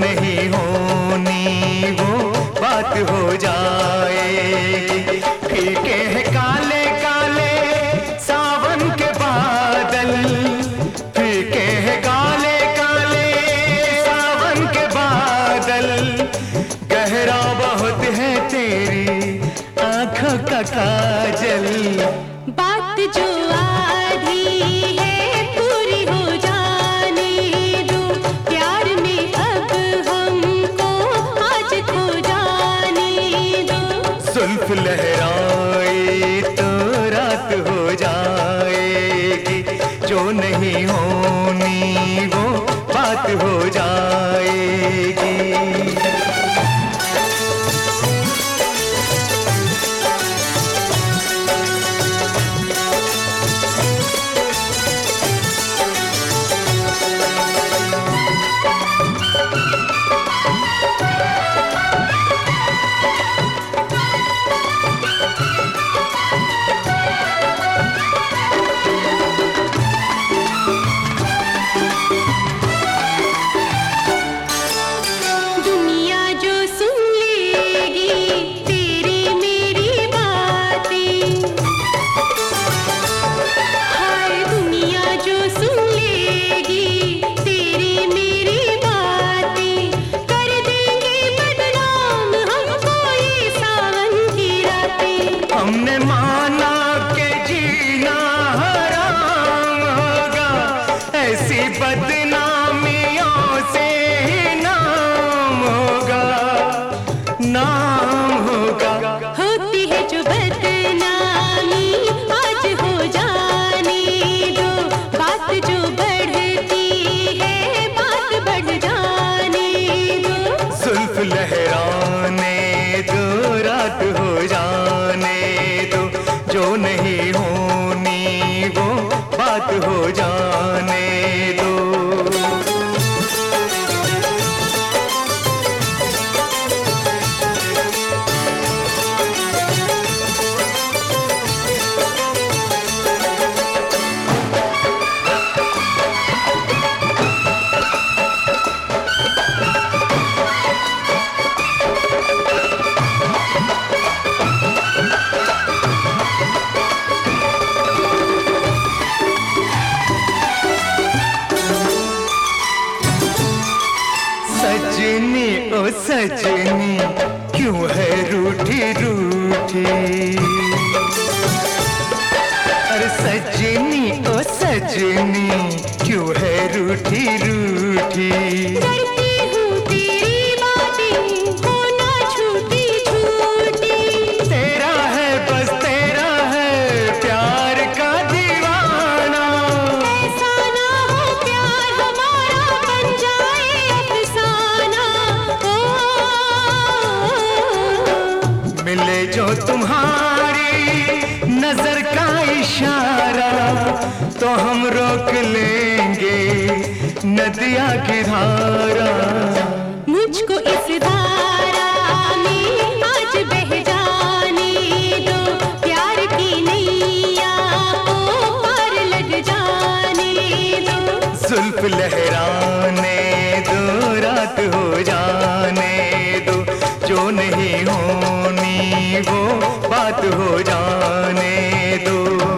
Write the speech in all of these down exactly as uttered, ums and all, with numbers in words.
नहीं होनी वो बात हो जाएगी। फीके हैं काले काले सावन के बादल, फीके हैं काले काले सावन के बादल, गहरा बहुत है तेरी आँखों का काजल। बात जो आधी है पूरी हो जाने दो, प्यार में अब हमको आज खो जाने दो। जुल्फ लहराए तो रात हो जाएगी, जो नहीं होनी वो बात हो जाएगी। हमने माना के जीना हराम होगा, ऐसी बदनामियों से ही नाम होगा, नाम होगा। होती है जो बदनामी आज हो जाने दो, बात जो बढ़ती है बात बढ़ जाने दो। जुल्फ लहराने दो रात हो जाने दो, जो नहीं होनी वो बात हो जाने दो। सजनी ओ सजनी क्यों है रूठी रूठी, अरे सजनी ओ सजनी क्यों है रूठी रूठी। करती हूँ तेरी बातें होना छूटी छूटी, तेरा है बस तेरा है प्यार का दीवाना, ऐसा ना हो प्यार हमारा बन जाए अफसाना। ओ मिले जो तुम्हारी नजर का इशारा, तो हम रोक लेंगे नदिया की धारा। मुझको इस धारा में आज बह जाने दो, प्यार की नैया को पार लग जाने दो। जुल्फ लहराने दो रात हो जाने दो, जो नहीं होनी वो बात हो जाने दो।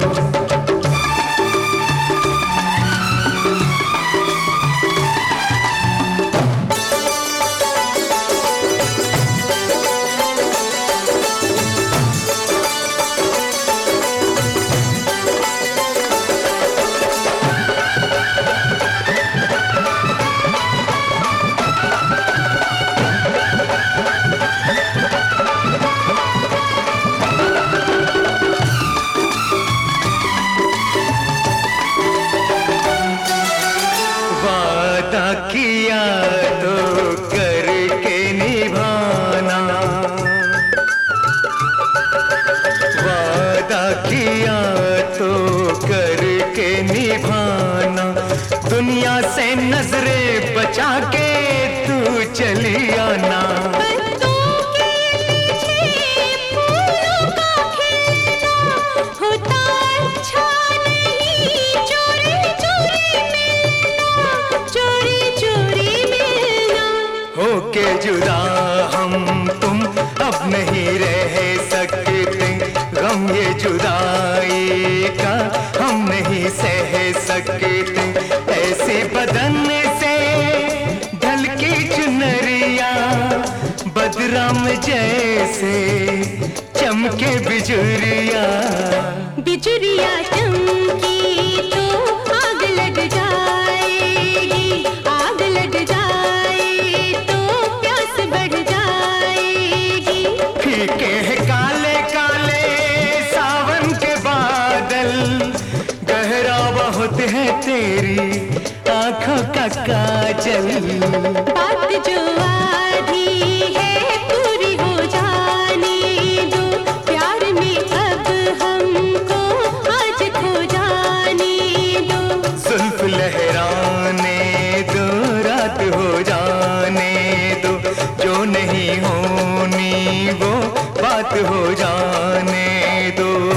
वादा किया तो करके निभाना, वादा किया तो करके निभाना। दुनिया से नजरें बचा के तू चली आना। हो होके जुदा हम तुम अब नहीं रह सकते, गम ये जुदाई का हम नहीं सह सकते। ऐसे बदन से ढलकी चुनरिया बदराम जैसे चमके बिजुरिया। बिजुरिया चमकी तो आग लग जाएगी, आग लग जाए तो प्यास बढ़ जाएगी। फीके हैं काले काले सावन के बादल, गहरा बहुत है तेरी आंखों का काजल। बात जो आधी है पूरी हो जाने दो, प्यार में अब हमको आज खो जाने दो। जुल्फ लहराने दो, रात हो जाने दो, जो नहीं होनी वो बात हो जाने दो।